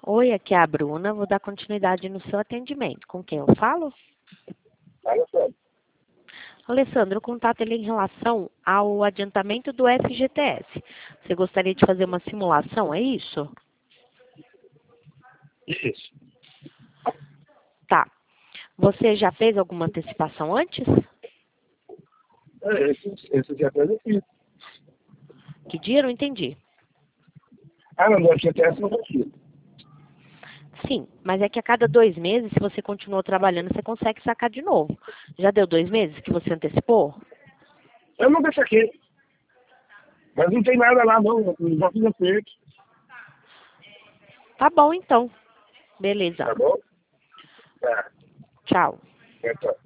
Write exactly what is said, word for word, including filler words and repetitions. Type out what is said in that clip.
Oi, aqui é a Bruna. Vou dar continuidade no seu atendimento. Com quem eu falo? Alessandro. Alessandro, o contato ele é em relação ao adiantamento do F G T S. Você gostaria de fazer uma simulação, é isso? Isso. Tá. Você já fez alguma antecipação antes? É, esse, esse dia atrás eu fiz. Que dia? Eu não entendi. Ah, não, do F G T S não consigo. Sim, mas é que a cada dois meses, se você continuou trabalhando, você consegue sacar de novo. Já deu dois meses que você antecipou? Eu nunca saquei. Mas não tem nada lá, não. Eu já fiz acerto. Tá bom, então. Beleza. Tá bom? Tá. Tchau. Então.